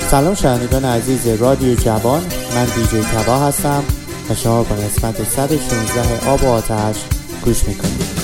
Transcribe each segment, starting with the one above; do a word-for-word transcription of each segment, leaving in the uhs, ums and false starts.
سلام شنوندگان عزیز رادیو جوان، من دیجی تبا هستم و شما به قسمت صد و شانزده آب و آتش گوش میکنید.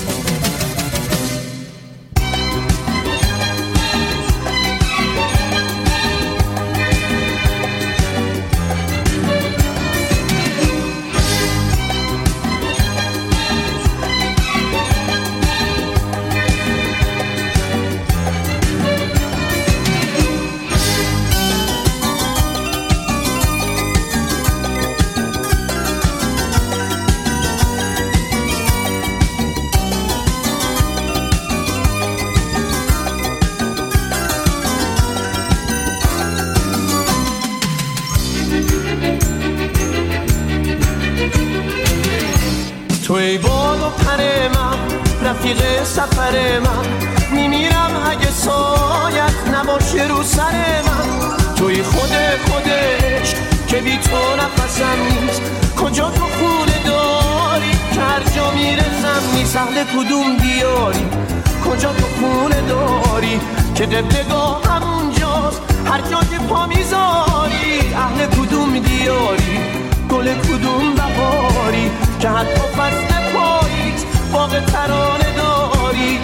توی باد و پر من، رفیق سفر من، میمیرم اگه سایت نباشه رو سر من. توی خود خودش که بی تو نفسم نیست، کجا تو خونه داری که هر جا میرسم نیست. اهل کدوم دیاری، کجا تو خونه داری که قبلگاه همونجاست هر جا که پا میذاری. اهل کدوم دیاری، گل کدوم بهاری که حتی فصل پاییز باغ ترانه داری.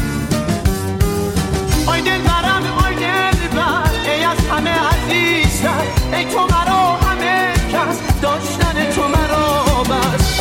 آی دل برم، آی دل بر، ای از همه عزیزتر، ای تو مرا همه کس، داشتن تو مرا بس.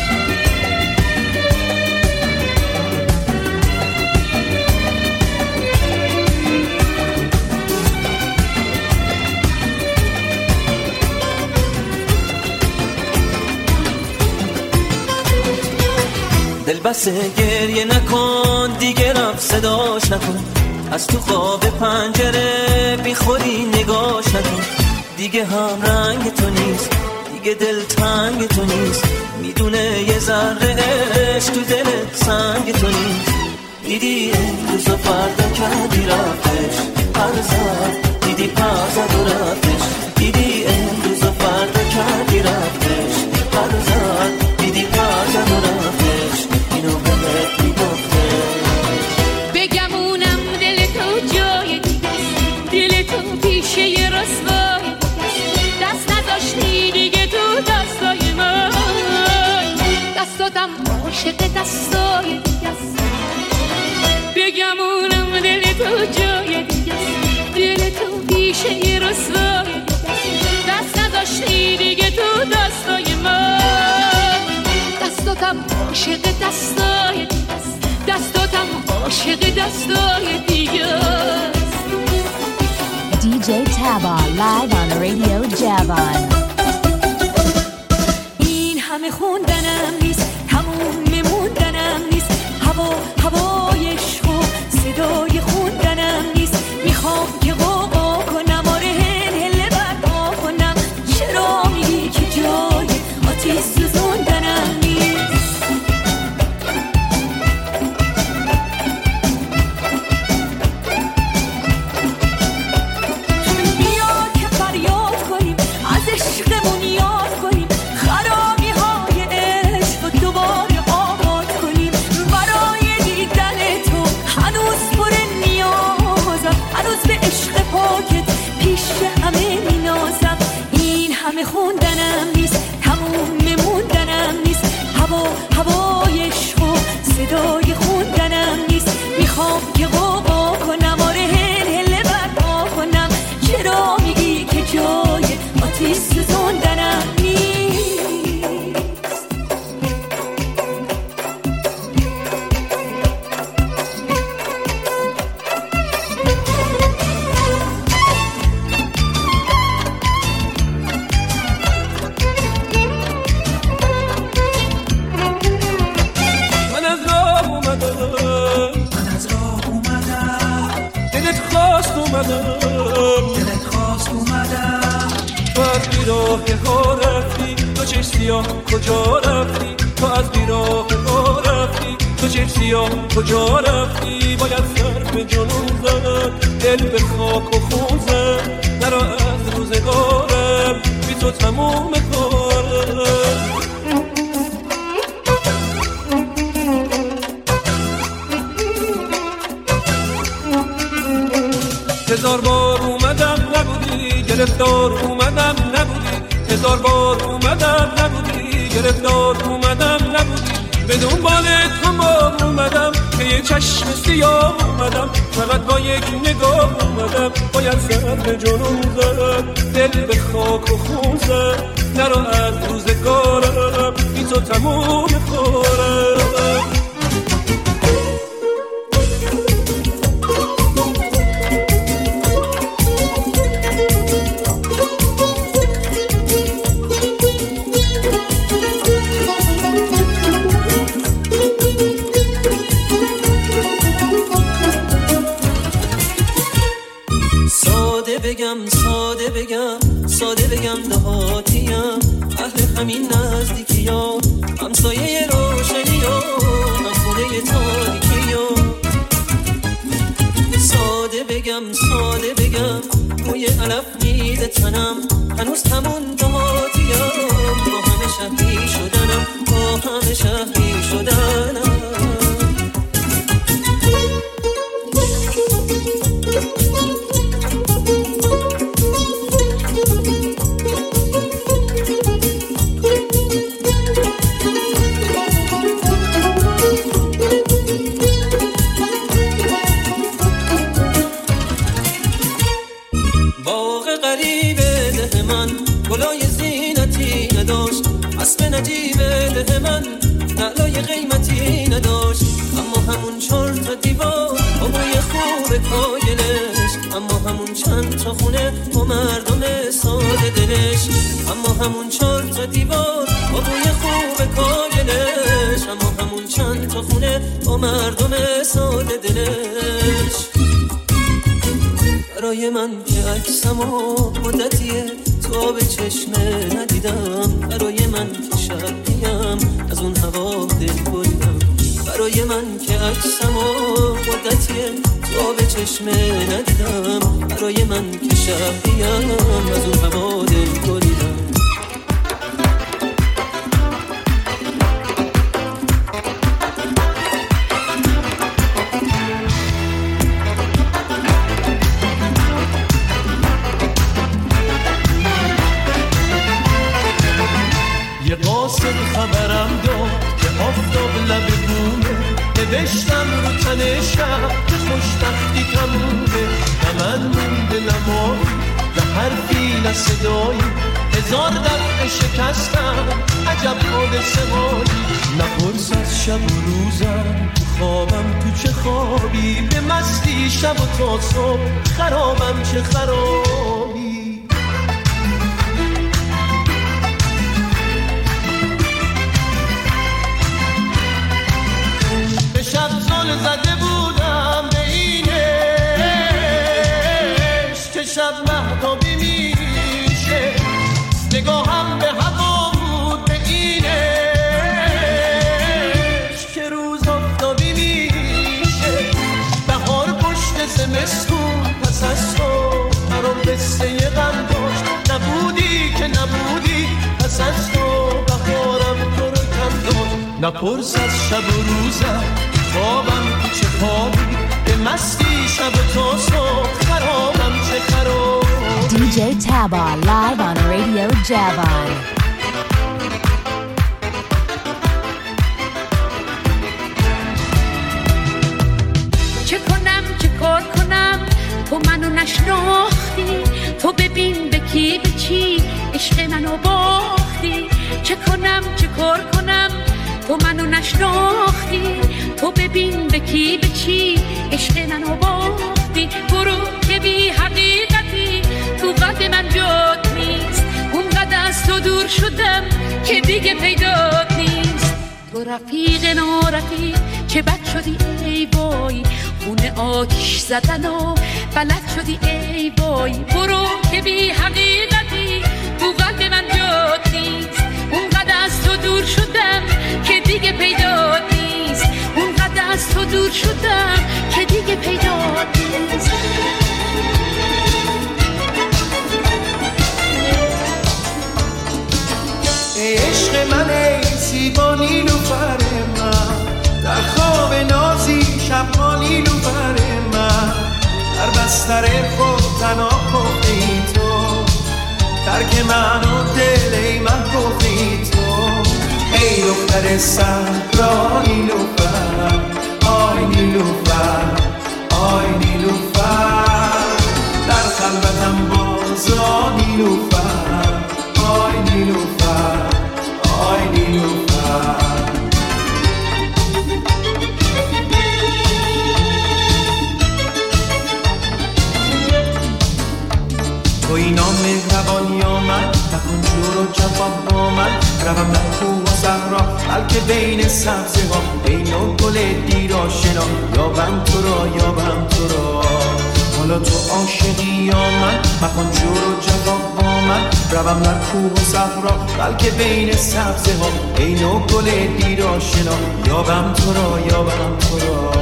دل بسه گریه نکن دیگه، رفت صداش نکن، از تو خواب پنجره بیخوری نگاش نکن. دیگه هم رنگ تو نیست، دیگه دل تنگ تو نیست، میدونه یه ذره عشق تو دل سنگ تو نیست. دیدی امروز و فردا کردی رفتش، پر زد دیدی پر زد و رفتش. دیدی امروز و فردا کردی رفتش، پر زد دیدی پر زد و رفتش. اینو بهت میگفته بگمونم دل تو جای دیگه، دل تو پیشه یه رسوای دیگه، دست نذاشتی دیگه تو دستای من، دستاتم عاشق دستای دیگه. بگمونم دل تو جای دیگه، دل تو پیشه یه رسوای دیگه، دست نذاشتی دیگه تو دستای من، دستاتم عاشق دستای دیگه، دستاتم عاشق دستای دیگه. دیجی Taba live on Radio Javan. این همه خوندنم نیست، تموم میموندنم نیست، هوا هوای عشق و صدای خوندنم نیست. میخوام که قوقا کنم، آره هل هل برقا کنم. چرا میگی که جای آتیش سوزوندنم نیست؟ خوندنم نیست، تموم میموندنم نیست، هوا هوای عشق و صدای خوندنم نیست. میخوام که قوقا کنم، آره هل هل برقا کنم. چرا میگی که جای آتیش سوزوندنم نیست؟ دلت خواست اومدم، تو از بیراه ها رفتی، تو چه سیاه کجا رفتی، تو از بیراه ها رفتی، تو چه سیاه کجا رفتی. باید سر به جنون زد، دل به خاک و خون زد، نرا از روزگارم بی تو تموم کارم. هزار بار اومدم نبودی، گرفتار اومدم نبودی، هزار بار اومدم نبودی، گرفتار اومدم نبودی، به دنبال تو ما اومدم که یه چشم سیاه اومدم، فقط با یک نگاه اومدم، باید سر به جنون زد، دل به خاک و خون زد، نرو از روزگارم بی تو تموم خورم. بگم ساده بگم ساده بگم دهاتیم، اهل همین نزدیکیام، همسایه روشنیام، هم خونه تاریکیام. ساده بگم ساده بگم موی علف میده تنم، هنوز همون دهاتیم، با همه شهری شدنم، با همه شهری شدنم. نجیبه ده من نعلای قیمتی نداشت، اما همون چهار تا دیوار با بوی خوب کاگلش، اما همون چند تا خونه با مردم ساده دلش، اما همون چهار تا دیوار با بوی خوب کاگلش، اما همون چند تا خونه با مردم ساده دلش. برای من که عکسمو مدتیه تو به چشمه ندیدم، برای من که شبیم از اون هوا دل بریدم، برای من که عکسمو مدتیه تو به چشمه ندیدم، برای من که شبیم از اون هوا دل بریدم. خبرم داد که آفتاب لب بومه، نوشتم رو تنشم که خوشبختی تمومه، نه من مونده نمایی نه حرفی نه صدایی، هزار دفعه شکستم عجب حادثه مایی، نپرس از شب و روزم تو خوابم تو چه خوابی، به مستی شب و تا صبح خرابم چه خرابی. شب زل زده بودم به اینش که شب مهتابی میشه، نگاهم به هوا بود به اینش که روز آفتابی میشه، بهار پشت زمستون پس از تو برام قصه غم داشت، نبودی که نبودی پس از تو بهارم تو رو کم داشت، نپرس از شب و روزم خوابم چه خوابی، به مستی شب تا صبح خرابم چه خرابی. دی جی Taba live on Radio Javon. چه کنم چه کار کنم تو منو نشناختی، تو ببین به کی به چی عشق منو باختی، چه کنم چه کار کنم تو منو نشناختی، تو ببین به کی به چی عشق منو باختی، برو که بی حقیقتی تو قلب من جات نیست، اونقدر از تو دور شدم که دیگه پیدات نیست، تو رفیق نارفیق چه بد شدی ای وای، خونه آتیش زدن و بلد شدی ای وای، برو که بی حقیقتی تو قلب من جات نیست، اونقدر از تو دور شدم که دیگه پیدات نیست، اونقدر از تو دور شدم که دیگه پیدات نیست. ای عشق من ای زیبا نیلوفر من، در خواب نازی شب نیلوفر من، در بستر خود تنها خفته ای تو، ترک من و دل من گفتی تو. ای دختر صحرا نیلوفر، آی نیلوفر، آی نیلوفر، در خلوتم بازا نیلوفر، آی نیلوفر، آی نیلوفر. تو اینا مهربانی آمد، نکن جور و جواب با من. روم در کوه و صحرا بلکه بین سبزه ها، بین و گل دیر آشنا، یابم تو را، یابم تو را. حالا تو عاشقی یا من، مکن جور و جواب با من. روم در کوه و صحرا بلکه بین سبزه ها، بین و گل دیر آشنا، یابم تو را، یابم تو را.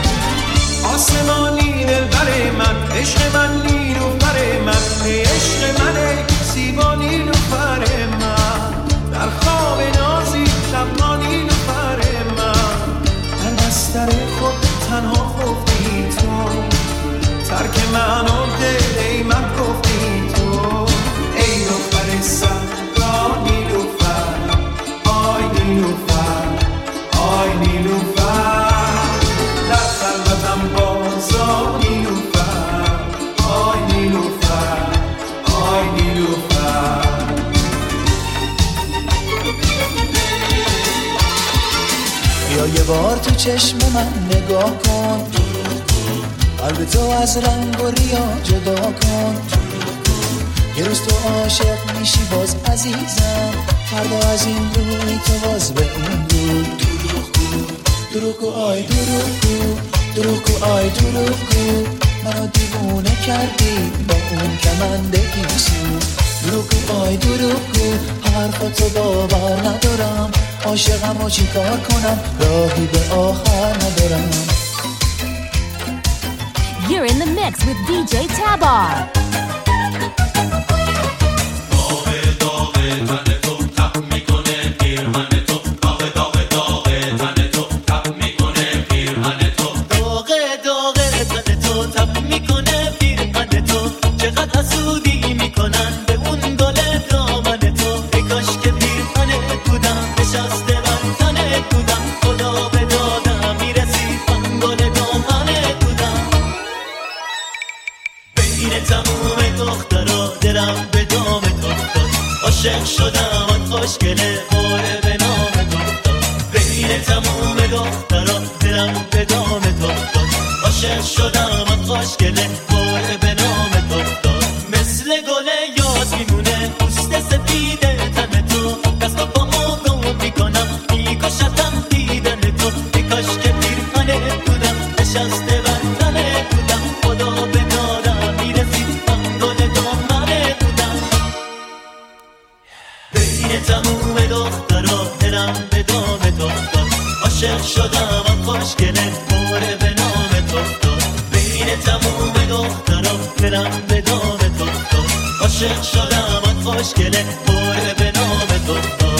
آسمانی دلبر من، عشق من نیلوفر من، ای عشق من، ای زیبا نیلوفر من. در خواب نازی شبنا نیلوفر من، در بستر خود تنها خفتی تو. ترک من و دل ای من گفتی تو. ای دختر صحرا نیلوفر، آی نیلوفر، آی نیلوفر، در خلوتم بازا نیلوفر، آی نیلوفر، آی نیلوفر. بیا یه بار تو چشم من نگاه کن، قلب تو از رنگ و ریا جدا کن. یه روز تو عاشق میشی باز عزیزم، فردا از این روی تو باز به اون رو. دروغ گو آی دروغ گو، دروغ گو آی دروغ گو، منو دیوونه کردی با اون کمنده گیسو. دروغ گو آی دروغ گو، حرفاتو باور ندارم، عاشقم و چی کار کنم، راهی به آخر ندارم. You're in the mix with دی جی Tabar. عاشق شدم آن خوشگله باره به نام تو داد، بین تموم دخترا دلم به دام تو داد. عاشق شدم آن خوشگله باره به نام تو داد، مثل گل یاد میمونه پوست سفید تن تو. دست و پامو گم میکنم میکشتم دیدن تو، ای کاش که پیرهنه بودم نشسته بر تنه بودم، خدا به دادم میرسید من گل دامنه بودم. بین تموم دخترا دلم به دام تو داد، عاشق شدم آن خوشگله باره به نام تو داد. بین تموم دخترا دلم به دام تو داد، عاشق شدم آن خوشگله باره به نام تو داد.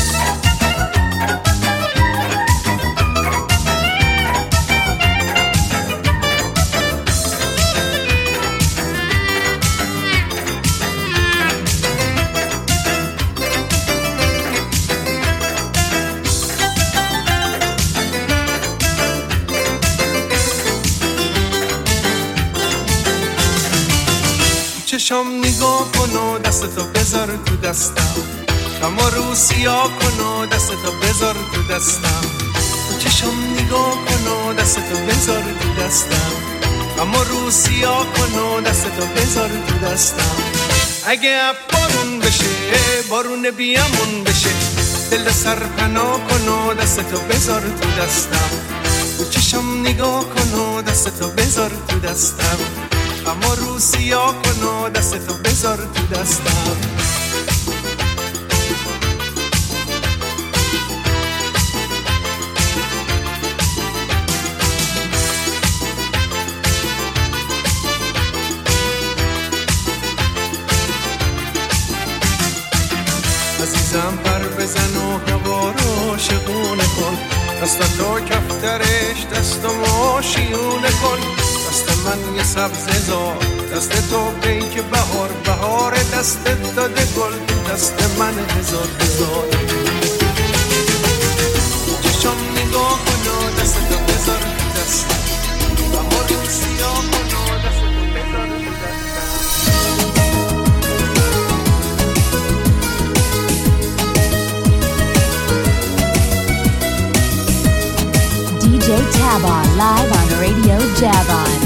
چشم نگاه کن و دستتو بذار تو دستم، اما رو سیاه کن و دستتو بذار تو دستم. چشم نگاه کن و دستتو بذار تو دستم، اما رو سیاه کن و دستتو بذار تو دستم. اگه بارون بشه بارون بیامون بشه، دل سر پناه کن و دستتو بذار تو دستم. چشم نگاه کن و دستتو بذار تو دستم، اما رو سیاه کن و دستتو بذار تو دستم. عزیزم پر بزن و هوا رو شگونه کن، دستتو کفترش دستمو شیونه کن. دست من یه سبزه زار، دست تو پیک بهار بهار دستت داده گل دست من هزار هزار چشم نگاه کن دستتو بذار دست و ما رو سیاه کن دستتو بذار دی جی Tabon live on Radio Javon.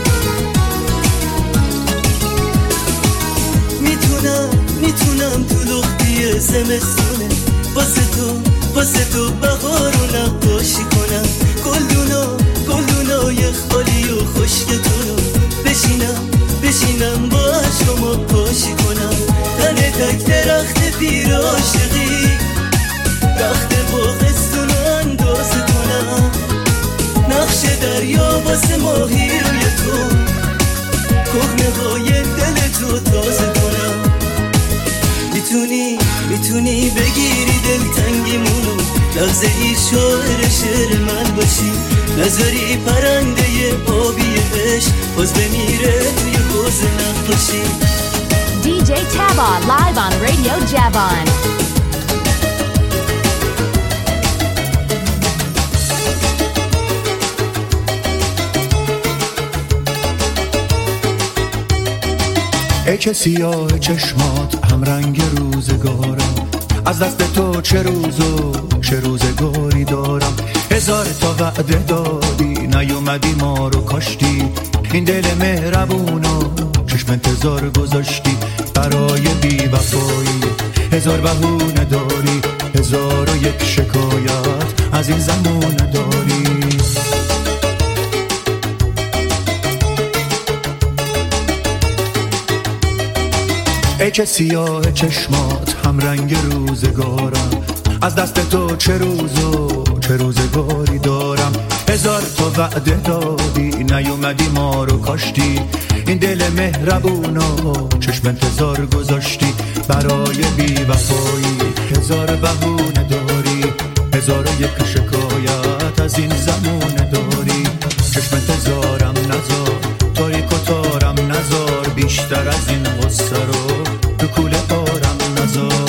میتونم میتونم تو لختی زمستونه واسه تو واسه تو بهارو نقاشی کنم گلدونا گلدونای خالی و خشکتونو بشینم بشینم با عشقما پاشی کنم تن تک درخت پیر عاشقی رخت باغستونو اندازه کنم نقش دریا واسه ماهی روی تو کهنه های دل تو تازه کنم میتونی میتونی بگیری دل تنگیمونو لحظه ای شاعر شعر من باشی نظری پرنده آبی عشق باز بمیره توی حوض نقاشی دی جی Tabon live on Radio Javon. ای که سیاه چشمات هم رنگ روزگارم از دست تو چه روز و چه روزگاری دارم هزار تا وعده دادی نیومدی ما رو کاشتی این دل مهربونو چشم انتظار گذاشتی برای بی وفایی هزار بهونه داری هزار و یک شکایت از این زمونه داری ای که سیاه چشمات هم رنگ روزگارم از دست تو چه روز و چه روزگاری دارم هزار تا وعده دادی نیومدی ما رو کاشتی این دل مهربونو چشم انتظار گذاشتی برای بی وفایی هزار بهونه داری هزار و یک شکایت از این زمونه داری چشم انتظارم نذار تاریک و تارم نذار بیشتر از این غصه رو تو کوله بارم نذار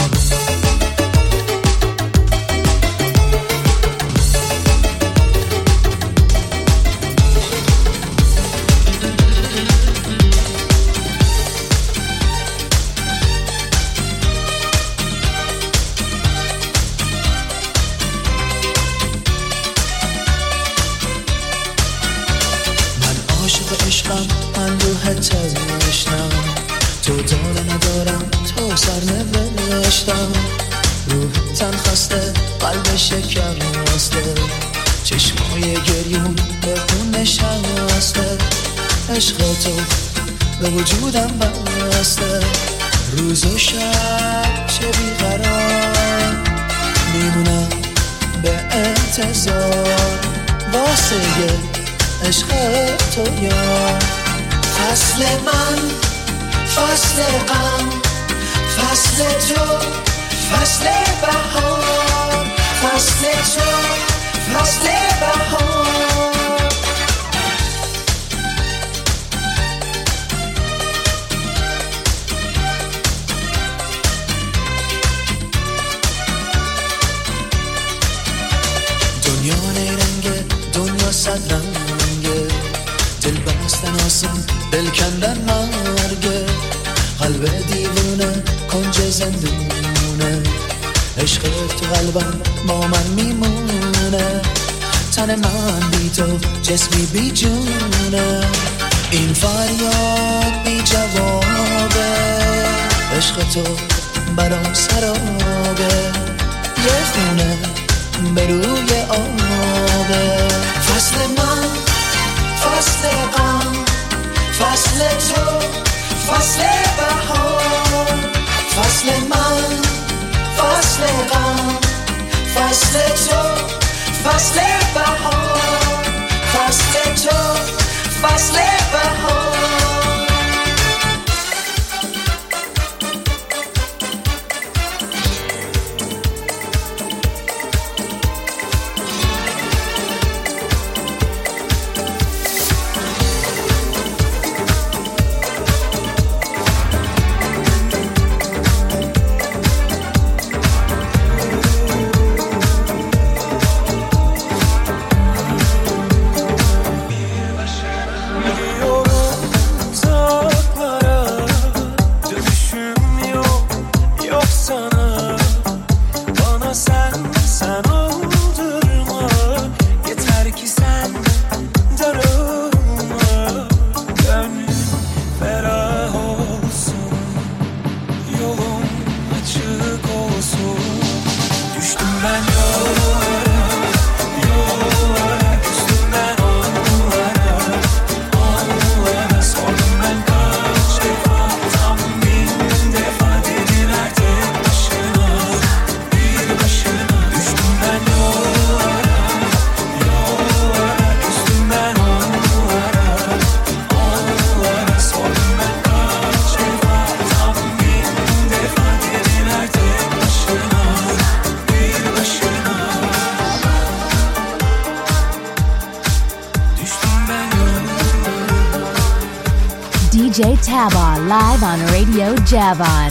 تو داره ندارم تو سر نوشتم روح تن خسته قلب شکر راسته چشمای گریون به خون نشسته عشق تو به وجودم بسته روز و شب چه بیقرار میمونم به انتظار واسه عشق تو یار فصل من فصل غم فصل تو فصل بهار فصل تو فصل بهار دنیا نیرنگه دنیا صد رنگه دل بستن آسان دل کندن مرگه قلب دیوونه کنج زندونه عشق تو قلبم با من میمونه تن من بی تو جسمی بی جونه این فریاد بی جوابه عشق تو برام سرابه یه خونه به روی آبه فصل من فصل غم فصل تو فصل بهار فصل من فصل غم فصل تو فصل بهار فصل تو فصل بهار J Taba live on Radio Javan.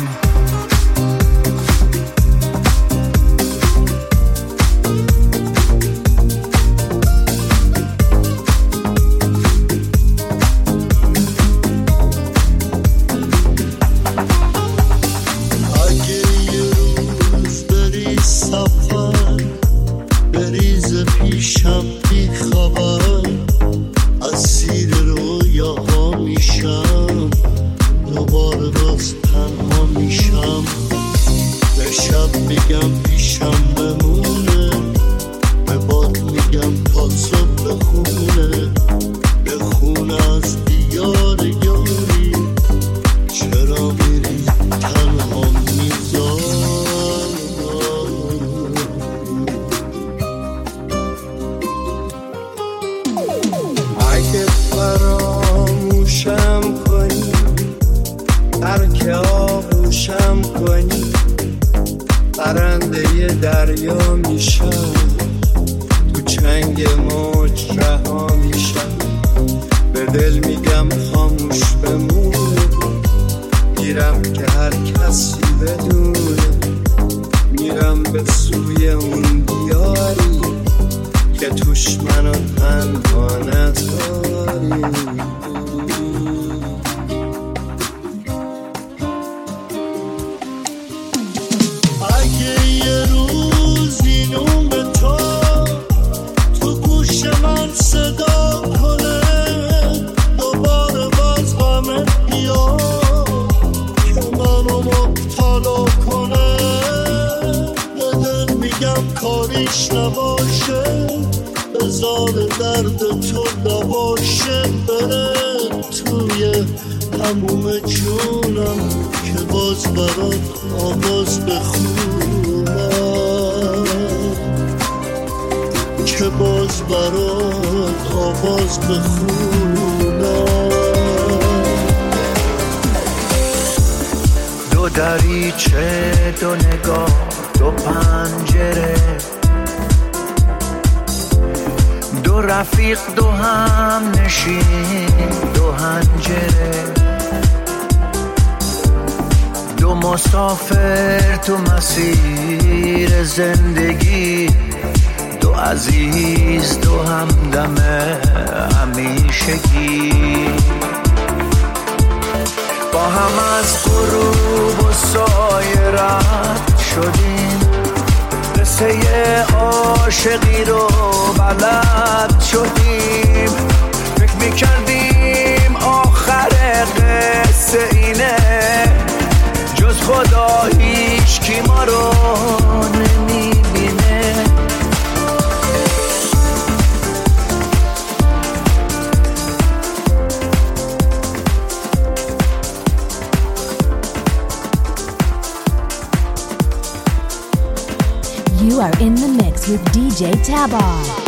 You are in the mix with D J Taba.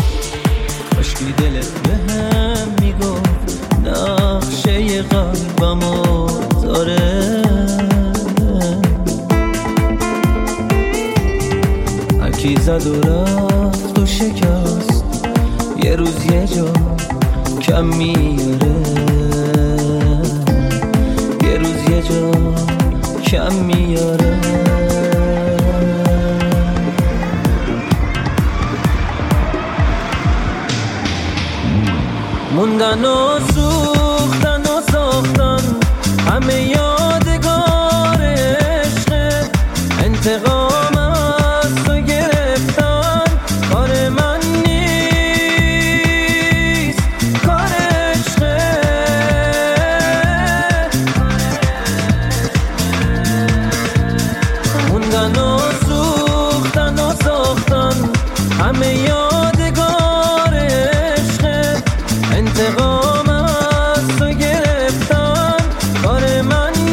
کاشکی دلت به هم میگفت نقشه قلبمو داره، هرکی زد و رفت و شکست یه روز یه جا کم میاره، یه روز یه جا کم میاره. موندن و سوختن و ساختن همه یادگار عشقت، انتقام از تو گرفتن کار من نیست، کار عشقت. موندن و سوختن و ساختن همه یادگار عشقت، انتقام از تو گرفتن کار من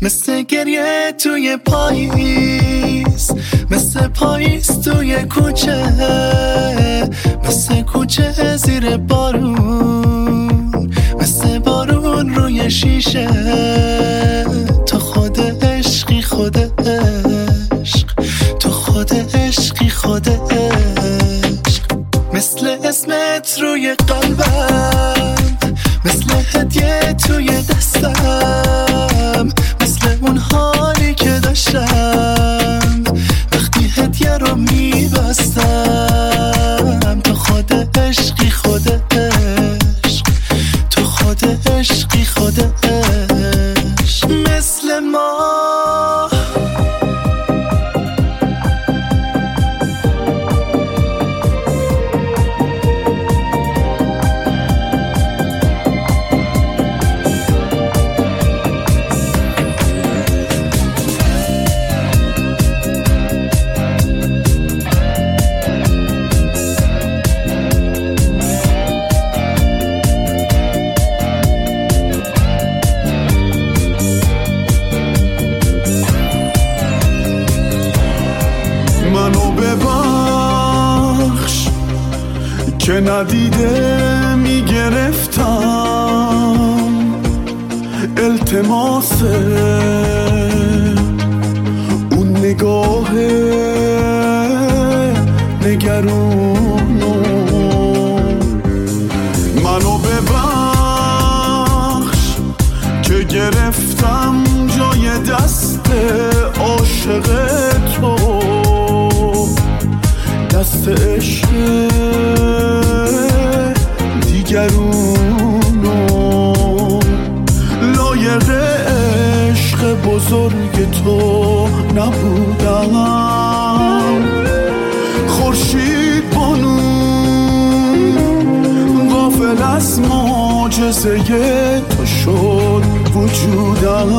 مثل گریه توی پاییز، مثل پاییز توی کوچه، مثل کوچه زیر بارون، مثل بارون روی شیشه. تو خود عشقی خود عشق، تو خود عشقی خود عشق. مثل اسمت روی قلبم، مثل هدیه توی دستم، مثل اون حالی که داشتم وقتی هدیه رو میبستم. تو خود عشقی خود عشق، تو خود عشقی خود عشق. مثل ما که ندیده میگرفتم التماس اون نگاه نگرونو. منو ببخش که گرفتم جای دست عاشق تو، دست عشق دیگرونو. لایق عشق بزرگ تو نبودم، خورشید بانو غافل از معجزه تو شد وجودم،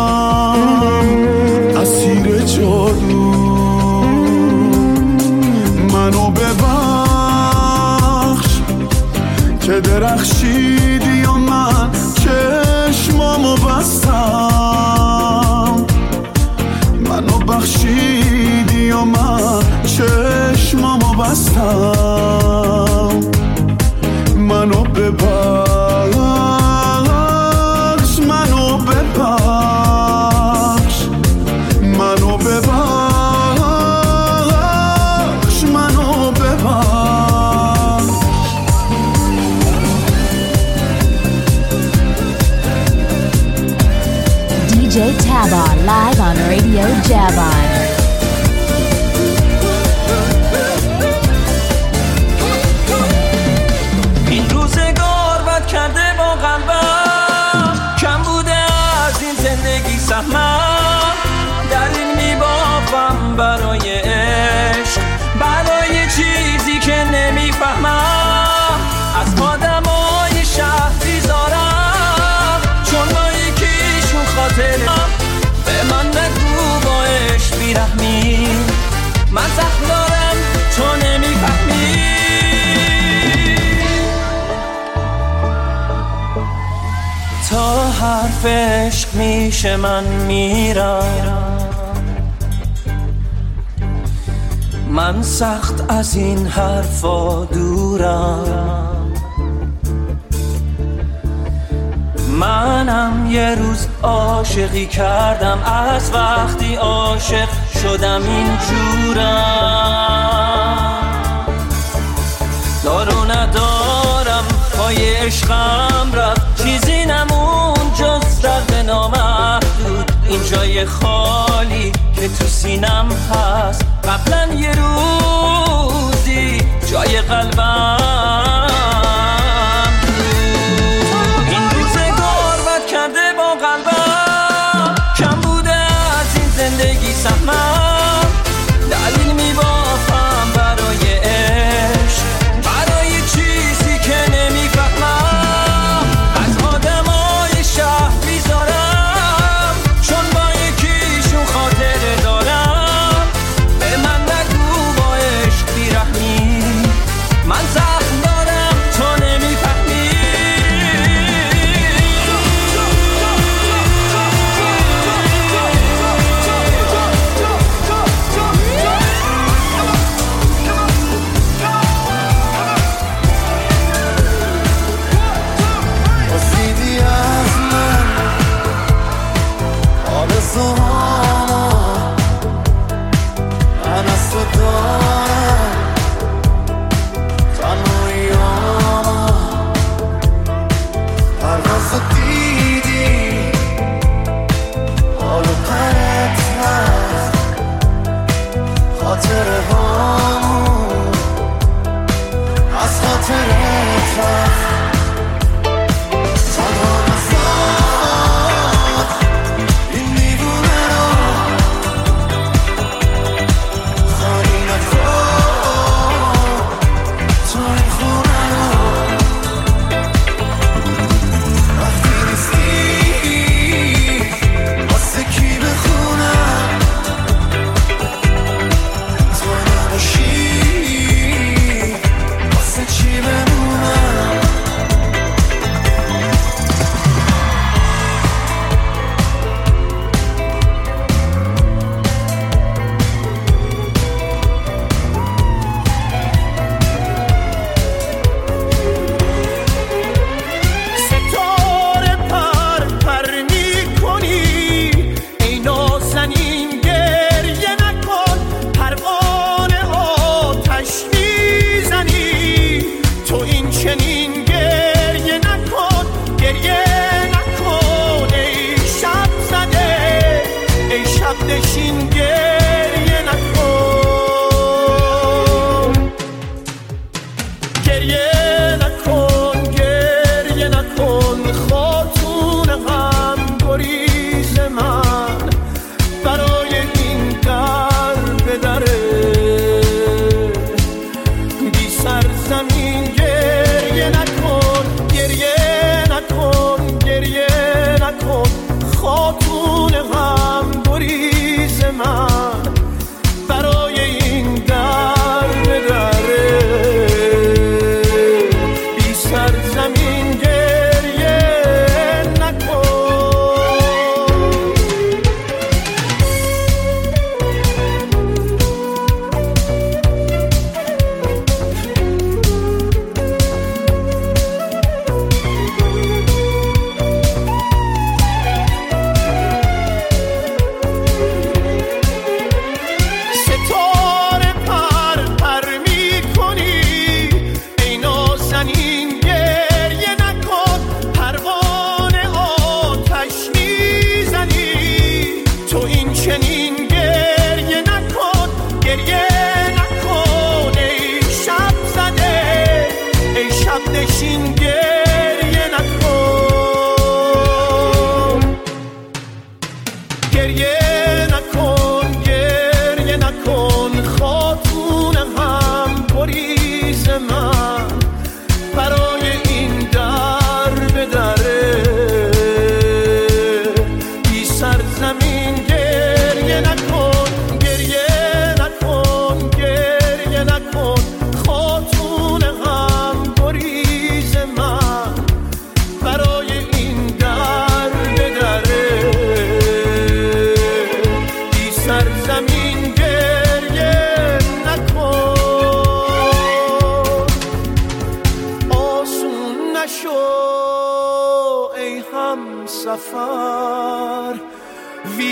اسیر جادو. منو ببخش که درخشیدی و من چشمامو بستم، منو بخشیدی و من چشمامو بستم. منو ببخش، منو ببخش، منو ببخش، منو ببخش. دی جی Taba live on Radio Javan. این روزگار بد کرده با قلبم، کم بوده از این زندگی سهمم. در این میبافم برای عشق، برای چیزی که نمیفهمم. از آدمای شهر بیزارم، چون با یکیشون خاطرم. به من نگو با عشق بیرحمی، من زخم دارم تو نمیفهمی. تا حرف عشق میشه من میرم، من سخت از این حرفا دورم. منم یه روز عاشقی کردم، از وقتی عاشق شدم اینجورم. دارو ندارم پای عشقم رفت، چیزی نمون جز درد نامحدود. این جای خالی که تو سینم هست، قبلا یه روزی جای قلبم بود. این روزگار بد کرده با قلبم، کم بوده از این زندگی سهمم. دلیل میبافم برای عشق، برای چیزی که نمیفهمم. از آدمای شهر بیزارم، چون با یکیشون خاطره دارم. به من نگو با عشق بیرحمی، من زخم دارم دیدی حالو پرت هست خاطره هامون از خاطرت هست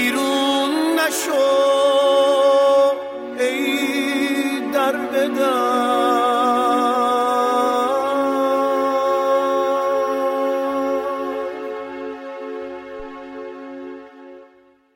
ویرون نشو ای در بدر